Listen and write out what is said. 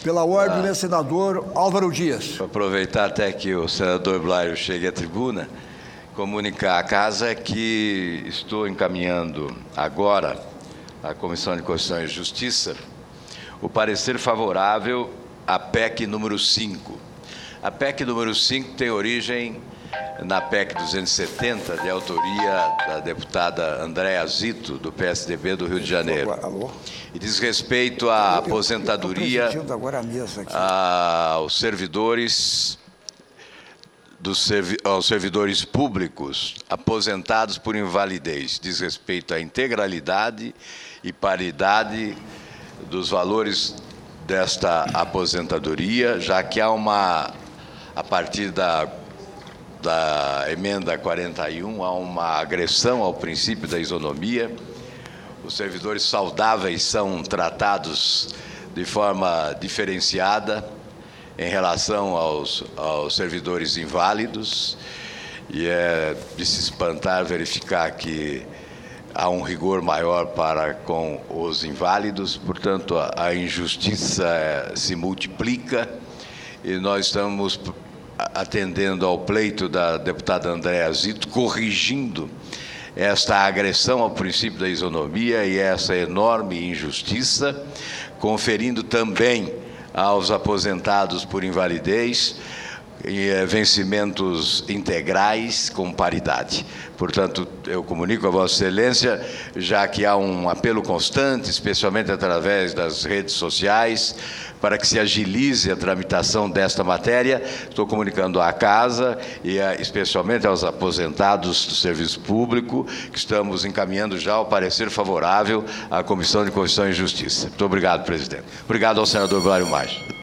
Pela ordem, né, senador Álvaro Dias. Vou aproveitar até que o senador Blairo chegue à tribuna, comunicar à Casa que estou encaminhando agora à Comissão de Constituição e Justiça o parecer favorável à PEC número 5. A PEC número 5 tem origem na PEC 270, de autoria da deputada Andréa Zito, do PSDB do Rio de Janeiro. E diz respeito à aposentadoria aos servidores aos servidores públicos aposentados por invalidez. Diz respeito à integralidade e paridade dos valores desta aposentadoria, já que há a partir da emenda 41, há uma agressão ao princípio da isonomia. Os servidores saudáveis são tratados de forma diferenciada em relação aos servidores inválidos, e é de se espantar verificar que há um rigor maior para com os inválidos. Portanto, a injustiça se multiplica, e nós estamos atendendo ao pleito da deputada Andréa Zito, corrigindo esta agressão ao princípio da isonomia e essa enorme injustiça, conferindo também aos aposentados por invalidez vencimentos integrais com paridade. Portanto, eu comunico a Vossa Excelência, já que há um apelo constante, especialmente através das redes sociais, para que se agilize a tramitação desta matéria, estou comunicando à Casa e especialmente aos aposentados do serviço público, que estamos encaminhando já o parecer favorável à Comissão de Constituição e Justiça. Muito obrigado, presidente. Obrigado ao senador Blairo Maggi.